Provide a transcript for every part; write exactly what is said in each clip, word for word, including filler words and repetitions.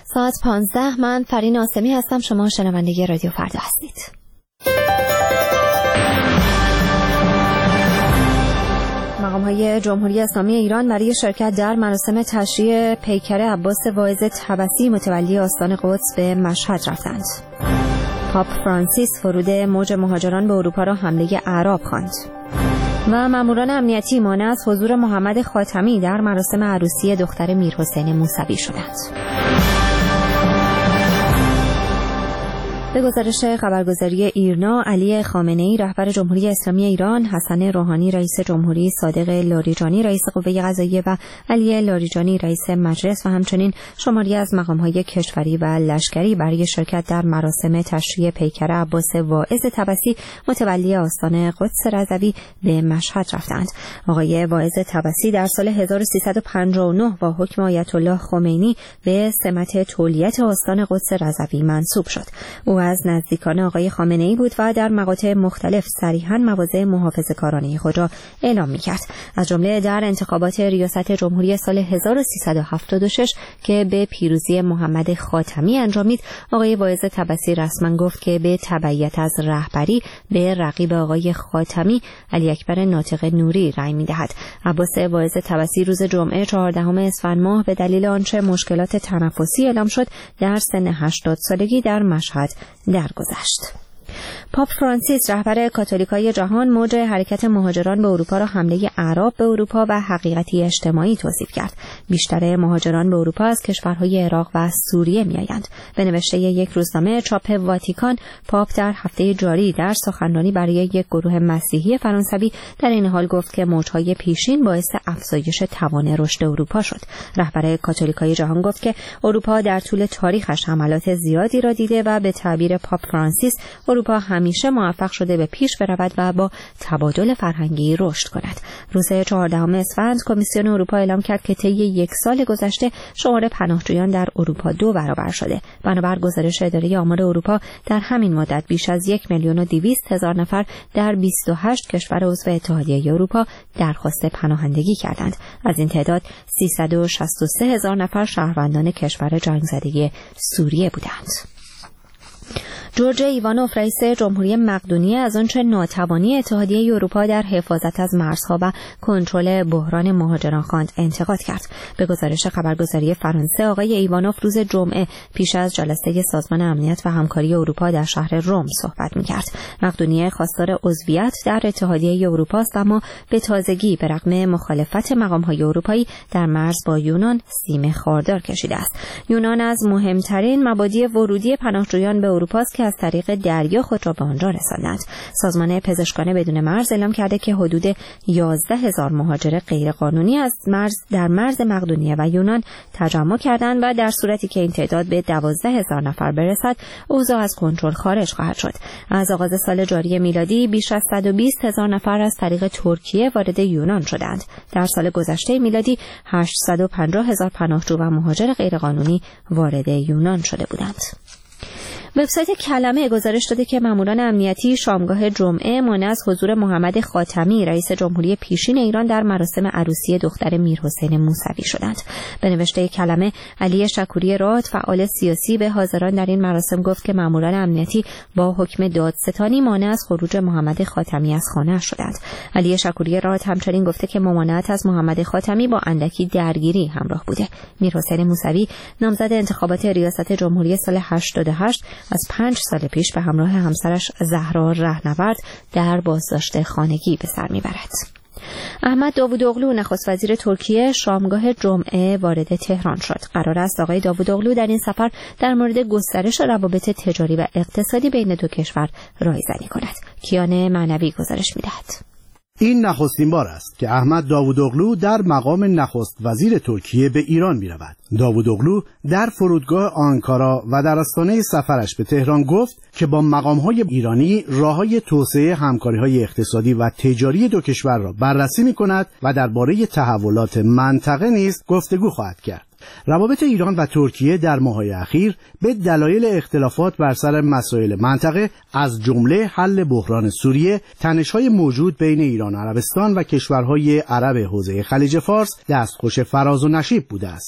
ساعت پانزده. من فرین آسمی هستم. شما شنونده رادیو فردا هستید. مقام‌های جمهوری اسلامی ایران برای شرکت در مراسم تشییع پیکر عباس واعظ طبسی متولی آستان قدس به مشهد رفتند. پاپ فرانسیس ورود موج مهاجران به اروپا را حمله اعراب خواند. و ماموران امنیتی مانع از حضور محمد خاتمی در مراسم عروسی دختر میرحسین موسوی شدند. به گزارش خبرگزاری ایرنا، علی خامنه‌ای رهبر جمهوری اسلامی ایران، حسن روحانی رئیس جمهوری، صادق لاریجانی رئیس قوه قضاییه و علی لاریجانی رئیس مجلس و همچنین شماری از مقام‌های کشوری و لشکری برای شرکت در مراسم تشییع پیکر عباس واعظ طبسی متولی آستان قدس رضوی به مشهد رفتند. آقای واعظ طبسی در سال هزار و سیصد و پنجاه و نه با حکم آیت الله خمینی به سمت تولیت آستان قدس رضوی منصوب شد. او از نزدیکان آقای خامنه‌ای بود و در مقاطع مختلف صریحاً مواضع محافظه‌کارانه خود را اعلام می‌کرد. از جمله در انتخابات ریاست جمهوری سال هزار و سیصد و هفتاد و شش که به پیروزی محمد خاتمی انجامید، آقای واعظ طبسی رسما گفت که به تبعیت از رهبری به رقیب آقای خاتمی علی اکبر ناطق نوری رأی می‌دهد. عباس واعظ طبسی روز جمعه چهاردهم اسفند ماه به دلیل آنچه مشکلات تنفسی اعلام شد در سن هشتاد سالگی در مشهد درگذشت. پاپ فرانسیس رهبر کاتولیکای جهان موج حرکت مهاجران به اروپا را حمله اعراب به اروپا و حقیقتی اجتماعی توصیف کرد. بیشتر مهاجران به اروپا از کشورهای عراق و سوریه می‌آیند. به نوشته یک روزنامه چاپ واتیکان، پاپ در هفته جاری در سخنرانی برای یک گروه مسیحی فرانسوی در این حال گفت که موج‌های پیشین باعث افزایش توان رشد اروپا شد. رهبر کاتولیکای جهان گفت که اروپا در طول تاریخش حملات زیادی را دیده و به تعبیر پاپ فرانسیس اروپا همیشه موفق شده به پیش برود و با تبادل فرهنگی رشد کند. روز چهاردهم اسفند کمیسیون اروپا اعلام کرد که طی یک سال گذشته شمار پناهجویان در اروپا دو برابر شده. بنابر گزارش اداره آمار اروپا در همین مدت بیش از یک میلیون و دویست هزار نفر در بیست و هشت کشور عضو اتحادیه اروپا درخواست پناهندگی کردند. از این تعداد سیصد و شصت و سه هزار نفر شهروندان کشور جنگ زده سوریه بودند. جورج ایوانوف رئیس جمهوری مقدونیه از آنچه ناتوانی اتحادیه اروپا در حفاظت از مرزها و کنترل بحران مهاجران خواند انتقاد کرد. به گزارش خبرگزاری فرانسه، آقای ایوانوف روز جمعه پیش از جلسه سازمان امنیت و همکاری اروپا در شهر رم صحبت می‌کرد. مقدونیه خواستار عضویت در اتحادیه اروپا است، اما به تازگی به رغم مخالفت مقام‌های اروپایی در مرز با یونان سیم خاردار کشیده است. یونان از مهمترین مبادی ورودی پناهجویان به اروپا است که از طریق دریا خود را به آنجا رساندند. سازمان پزشکان بدون مرز اعلام کرده که حدود یازده هزار مهاجر غیرقانونی از مرز در مرز مقدونیه و یونان تجمع کردند و در صورتی که این تعداد به دوازده هزار نفر برسد، اوضاع از کنترل خارج خواهد شد. از آغاز سال جاری میلادی بیش از صد و بیست هزار نفر از طریق ترکیه وارد یونان شدند. در سال گذشته میلادی هشتصد و پنجاه هزار پناهجو و مهاجر غیرقانونی وارد یونان شده بودند. وبسایت کلمه گزارش داده که ماموران امنیتی شامگاه جمعه مانع از حضور محمد خاتمی رئیس جمهوری پیشین ایران در مراسم عروسی دختر میرحسین موسوی شدند. به نوشته کلمه، علی شکوری راد فعال سیاسی به حاضران در این مراسم گفت که ماموران امنیتی با حکم دادستانی مانع از خروج محمد خاتمی از خانه شدند. علی شکوری راد همچنین گفته که ممانعت از محمد خاتمی با اندکی درگیری همراه بوده. میرحسین موسوی نامزد انتخابات ریاست جمهوری سال هشتاد و هشت از پنج سال پیش به همراه همسرش زهرا رهنورد در بازداشت خانگی به سر میبرد. احمد داوودوغلو نخست وزیر ترکیه شامگاه جمعه وارد تهران شد. قرار است آقای داوودوغلو در این سفر در مورد گسترش روابط تجاری و اقتصادی بین دو کشور رایزنی کند. کیان معنوی گزارش میدهد. این نخستین بار است که احمد داوودوغلو در مقام نخست وزیر ترکیه به ایران می رود. داوودوغلو در فرودگاه آنکارا و در آستانه سفرش به تهران گفت که با مقام‌های ایرانی راه‌های توسعه همکاری‌های اقتصادی و تجاری دو کشور را بررسی می کند و درباره تحولات منطقه نیز گفتگو خواهد کرد. روابط ایران و ترکیه در ماه‌های اخیر به دلایل اختلافات بر سر مسائل منطقه از جمله حل بحران سوریه، تنش‌های موجود بین ایران و عربستان و کشورهای عرب حوزه خلیج فارس دستخوش فراز و نشیب بوده است.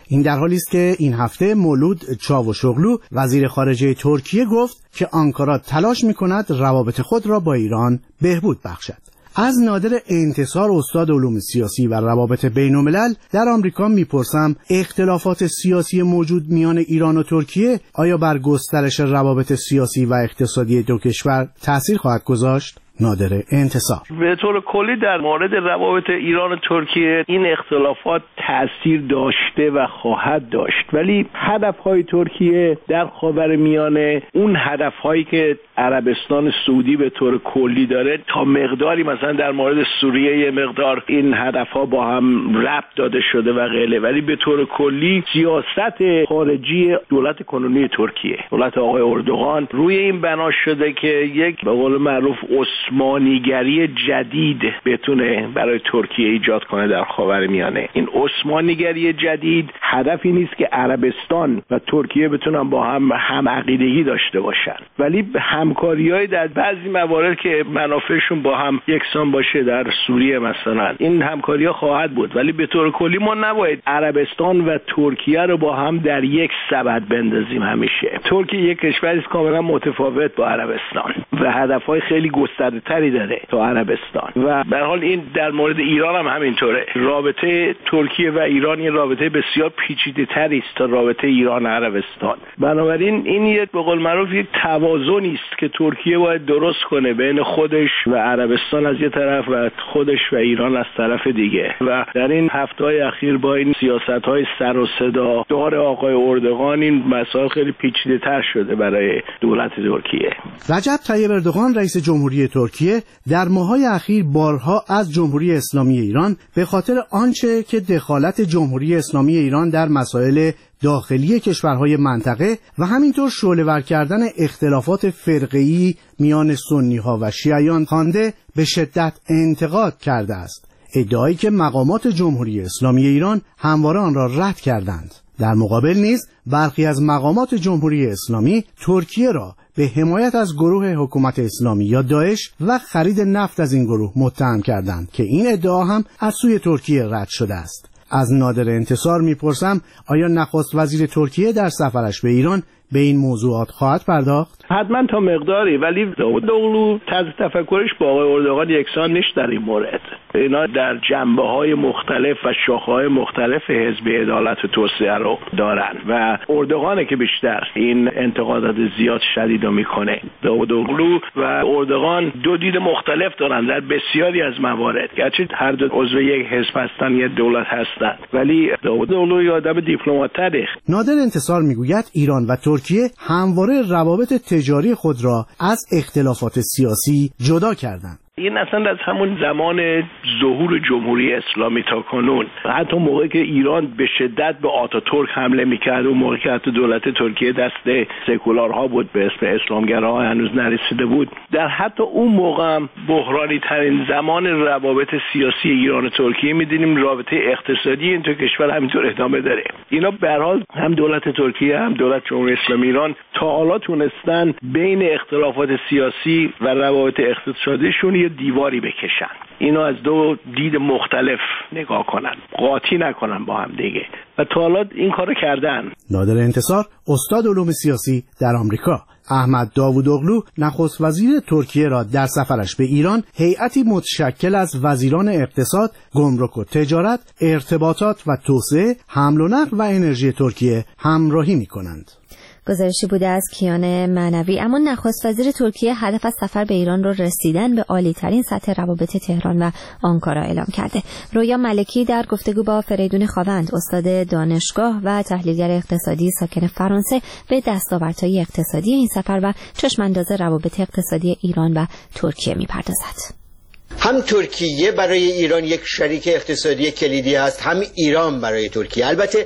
این در حالی است که این هفته مولود چاوشوغلو وزیر خارجه ترکیه گفت که آنکارا تلاش می‌کند روابط خود را با ایران بهبود بخشد. از نادر انتصار، استاد علوم سیاسی و روابط بین‌الملل در آمریکا میپرسم اختلافات سیاسی موجود میان ایران و ترکیه آیا بر گسترش روابط سیاسی و اقتصادی دو کشور تأثیر خواهد گذاشت؟ نادر انتصار: به طور کلی در مورد روابط ایران و ترکیه این اختلافات تأثیر داشته و خواهد داشت، ولی هدفهای ترکیه در خاورمیانه، اون هدفهایی که عربستان سعودی به طور کلی داره، تا مقداری مثلا در مورد سوریه یه مقدار این هدفها با هم ربط داده شده و غیره، ولی به طور کلی سیاست خارجی دولت کنونی ترکیه، دولت آقای اردوغان، روی این بنا شده که یک به قول معروف عثمانیگری جدید بتونه برای ترکیه ایجاد کنه در خاورمیانه. این عثمانیگری جدید هدفی نیست که عربستان و ترکیه بتونن با هم هم عقیدگی داشته باشن، ولی همکاری‌های در بعضی موارد که منافعشون با هم یکسان باشه، در سوریه مثلا، این همکاری‌ها خواهد بود، ولی به طور کلی ما نباید عربستان و ترکیه رو با هم در یک سبد بندازیم. همیشه ترکیه یک کشوری است کاملا متفاوت با عربستان و هدف‌های خیلی گسترده تری داره تا عربستان، و به هر حال این در مورد ایران هم همینطوره. رابطه ترکیه و ایران یه رابطه بسیار پیچیده تری است تا رابطه ایران و عربستان. بنابراین این یک به قول معروف یک توازنی است که ترکیه باید درست کنه بین خودش و عربستان از یه طرف و خودش و ایران از طرف دیگه، و در این هفته‌های اخیر با این سیاست‌های سر و صدا دار آقای اردوغان این مسائل خیلی پیچیده‌تر شده برای دولت ترکیه. رجب طیب اردوغان رئیس جمهوری ترکیه در ماه‌های اخیر بارها از جمهوری اسلامی ایران به خاطر آنچه که دخالت جمهوری اسلامی ایران در مسائل داخلی کشورهای منطقه و همینطور شعله‌ور کردن اختلافات فرقه‌ای میان سنی‌ها و شیعیان خوانده به شدت انتقاد کرده است، ادعایی که مقامات جمهوری اسلامی ایران همواره آن را رد کردند. در مقابل نیز برخی از مقامات جمهوری اسلامی ترکیه را به حمایت از گروه حکومت اسلامی یا داعش و خرید نفت از این گروه متهم کردند که این ادعا هم از سوی ترکیه رد شده است. از نادر انتصار میپرسم آیا نخست وزیر ترکیه در سفرش به ایران به این موضوعات خواهد پرداخت؟ حتما تا مقداری، ولی داوودوغلو طرز تفکرش با آقای اردوغان یکسان نیست در این مورد. اینا در جنبه‌های مختلف و شاخه‌های مختلف حزب عدالت و توسعه رو دارن و اردوغانه که بیشتر این انتقادات زیاد شدید رو میکنه. داوودوغلو و اردوغان دو دید مختلف دارن در بسیاری از موارد، گرچه هر دو عضو یک حزب هستن، یک دولت هستن، ولی داوودوغلو یه آدم دیپلمات‌تره. نادر انتصار میگوید ایران و ترکیه همواره روابط تجاری خود را از اختلافات سیاسی جدا کردند. این اصلا از همون زمان ظهور جمهوری اسلامی تا کنون، حتی موقعی که ایران به شدت به آتاتورک حمله میکرد، اون موقعی که حتی دولت ترکیه دست سکولارها بود، به اسم اسلامگراها هنوز نرسیده بود، در حتی اون موقع هم بحرانی ترین زمان روابط سیاسی ایران و ترکیه میدونیم رابطه اقتصادی این دو کشور همینطور ادامه داره. اینا به هر حال هم دولت ترکیه هم دولت جمهوری اسلامی ایران تا حالا تونستن بین اختلافات سیاسی و روابط اقتصادیشون یه دیواری بکشن، اینو از دو دید مختلف نگاه کنن، قاطی نکنن با هم دیگه، و تا حالا این کارو کردن. نادر انتصار استاد علوم سیاسی در آمریکا. احمد داوودوغلو نخست وزیر ترکیه را در سفرش به ایران هیئتی متشکل از وزیران اقتصاد، گمرک و تجارت، ارتباطات و توسعه، حمل و نقل و انرژی ترکیه همراهی می‌کنند. گزارشی بوده از کیان معنوی. اما نخست وزیر ترکیه هدف از سفر به ایران را رسیدن به عالی ترین سطح روابط تهران و آنکارا اعلام کرده. رویا ملکی در گفتگو با فریدون خاوند، استاد دانشگاه و تحلیلگر اقتصادی ساکن فرانسه، به دستاوردهای اقتصادی این سفر و چشمانداز روابط اقتصادی ایران و ترکیه می‌پردازد. هم ترکیه برای ایران یک شریک اقتصادی کلیدی است، هم ایران برای ترکیه. البته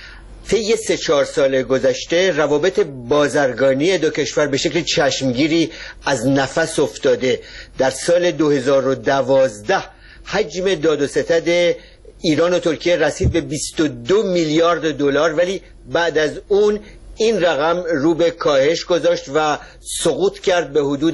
طی سه چهار سال گذشته روابط بازرگانی دو کشور به شکل چشمگیری از نفس افتاده. در سال دو هزار و دوازده حجم داد و ستد ایران و ترکیه رسید به بیست و دو میلیارد دلار، ولی بعد از اون این رقم رو به کاهش گذاشت و سقوط کرد به حدود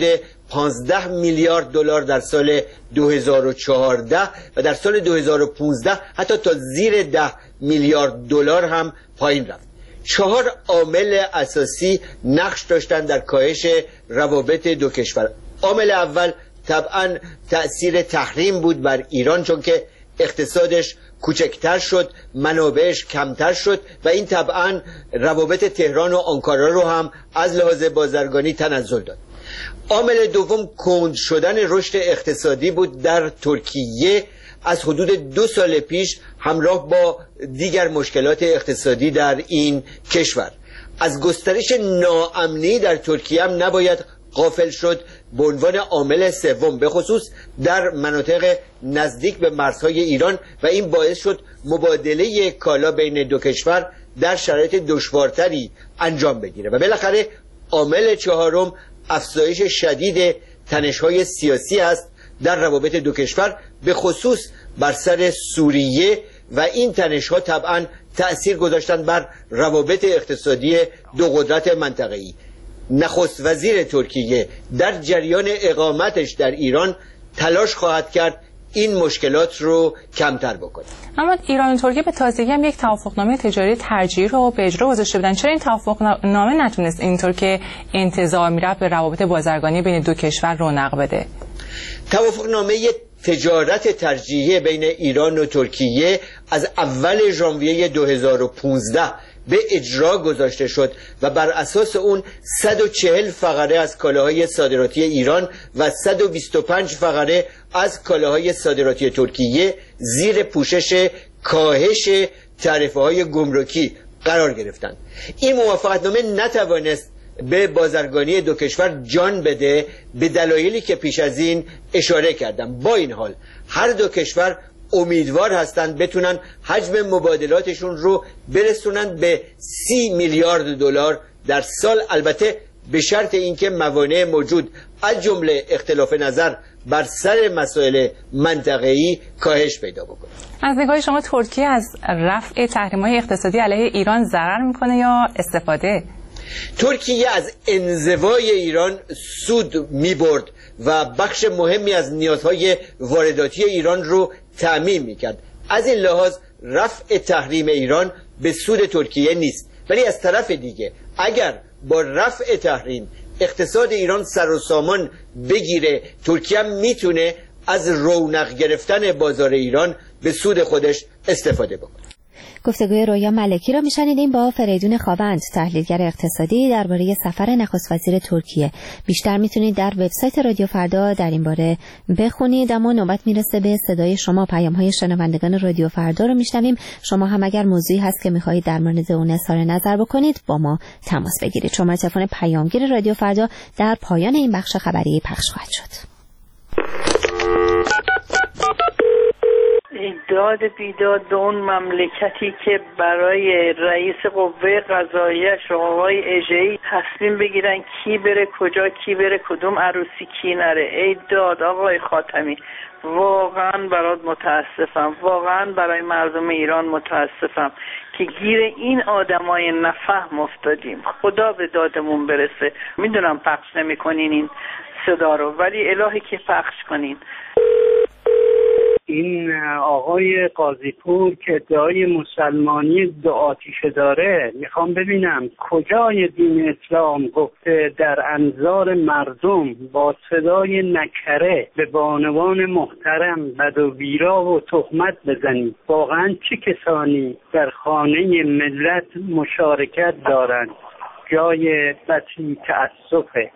پانزده میلیارد دلار در سال دو هزار و چهارده و در سال دو هزار و پانزده حتی تا زیر ده میلیارد دلار هم پایین رفت. چهار عامل اساسی نقش داشتند در کاهش روابط دو کشور. عامل اول طبعا تأثیر تحریم بود بر ایران، چون که اقتصادش کوچکتر شد، منابعش کمتر شد و این طبعا روابط تهران و آنکارا رو هم از لحاظ بازرگانی تنزل داد. عامل دوم کند شدن رشد اقتصادی بود در ترکیه از حدود دو سال پیش همراه با دیگر مشکلات اقتصادی در این کشور. از گسترش ناامنی در ترکیه هم نباید غافل شد به عنوان عامل سوم، به خصوص در مناطق نزدیک به مرزهای ایران، و این باعث شد مبادله کالا بین دو کشور در شرایط دشوارتری انجام بگیره. و بالاخره عامل چهارم افزایش شدید تنش‌های سیاسی است در روابط دو کشور، به خصوص بر سر سوریه، و این تنش‌ها طبعا تأثیر گذاشتن بر روابط اقتصادی دو قدرت منطقه‌ای. نخست وزیر ترکیه در جریان اقامتش در ایران تلاش خواهد کرد این مشکلات رو کمتر بکنه. اما ایران و ترکیه به تازگی هم یک توافقنامه تجاری ترجیحی رو به اجرا گذاشته بودن. چرا این توافقنامه نتونست اینطور که انتظار میرفت به روابط بازرگانی بین دو کشور رونق بده؟ توافقنامه تجارت ترجیحی بین ایران و ترکیه از اول ژانویه دو هزار و پانزده به اجرا گذاشته شد و بر اساس اون صد و چهل فقره از کالاهای صادراتی ایران و صد و بیست و پنج فقره از کالاهای صادراتی ترکیه زیر پوشش کاهش تعرفه‌های گمرکی قرار گرفتند. این موافقتنامه نتوانست به بازرگانی دو کشور جان بده به دلایلی که پیش از این اشاره کردم. با این حال هر دو کشور امیدوار هستند بتونن حجم مبادلاتشون رو برسونن به سی میلیارد دلار در سال، البته به شرط اینکه موانع موجود از جمله اختلاف نظر بر سر مسائل منطقه‌ای کاهش پیدا بکنه. از نگاه شما ترکیه از رفع تحریم‌های اقتصادی علیه ایران ضرر میکنه یا استفاده؟ ترکیه از انزوای ایران سود میبرد و بخش مهمی از نیازهای وارداتی ایران رو تأمین میکرد. از این لحاظ رفع تحریم ایران به سود ترکیه نیست، ولی از طرف دیگه اگر با رفع تحریم اقتصاد ایران سر و سامان بگیره، ترکیه میتونه از رونق گرفتن بازار ایران به سود خودش استفاده بکنه. گفتگوی رویا ملکی را میشنیدیم با فریدون خاوند، تحلیلگر اقتصادی، درباره سفر نخست وزیر ترکیه. بیشتر میتونید در وبسایت رادیو فردا در این باره بخونید. اما نوبت میرسه به صدای شما. پیام‌های شنوندگان رادیو فردا رو میشنویم. شما هم اگر موضوعی هست که میخواهید در مورد اون اظهار نظر بکنید با ما تماس بگیرید. شماره تلفن پیامگیر رادیو فردا در پایان این بخش خبری پخش خواهد شد. داد بیداد به اون مملکتی که برای رئیس قوه قضاییه آقای اژه‌ای تصمیم بگیرن کی بره کجا، کی بره کدوم عروسی، کی نره. ای داد آقای خاتمی، واقعا برات متاسفم، واقعا برای مردم ایران متاسفم که گیر این آدمای نفهم افتادیم. خدا به دادمون برسه. میدونم پخش نمی‌کنین این صدا رو، ولی الهی که پخش کنین. این آقای قاضی‌پور که ادعای مسلمانی دو آتیشه داره، میخوام ببینم کجای دین اسلام گفته در انظار مردم با صدای نکره به بانوان محترم بد و بیرا و تهمت بزنید؟ واقعا چه کسانی در خانه ملت مشارکت دارند؟ جای بسی تأسفه.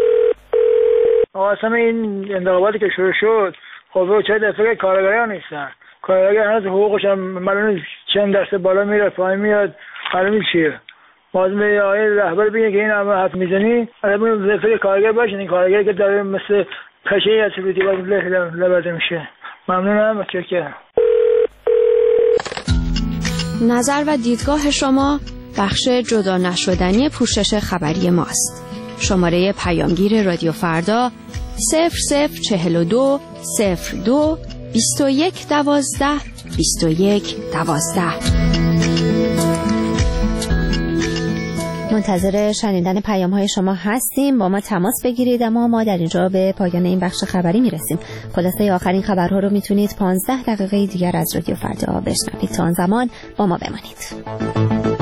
اصلا این انتخاباتی که شروع شد خب چه دفعه کارگران نیستن، کارگر هنوز حقوقش هم معلوم چند درصد بالا میره پایین میاد، معلوم چیه. لازم به آقای رهبر بگه که این همه حرف میزنی الان دفعه کارگر باشین، این کارگری که داره مثل پشه از سلوتی باید لبرده میشه. ممنونم، متشکرم. نظر و دیدگاه شما بخش جدا نشدنی پوشش خبری ماست. شماره پیامگیر رادیو فردا صفر صفر چهل و دو صفر دو بیست و یک دوازده بیست و یک دوازده. منتظر شنیدن پیام‌های شما هستیم، با ما تماس بگیرید. اما ما در اینجا به پایان این بخش خبری میرسیم. خلاصه آخرین خبرها رو میتونید پانزده دقیقه دیگر از رادیو فردا بشنوید. تا آن زمان با ما بمانید.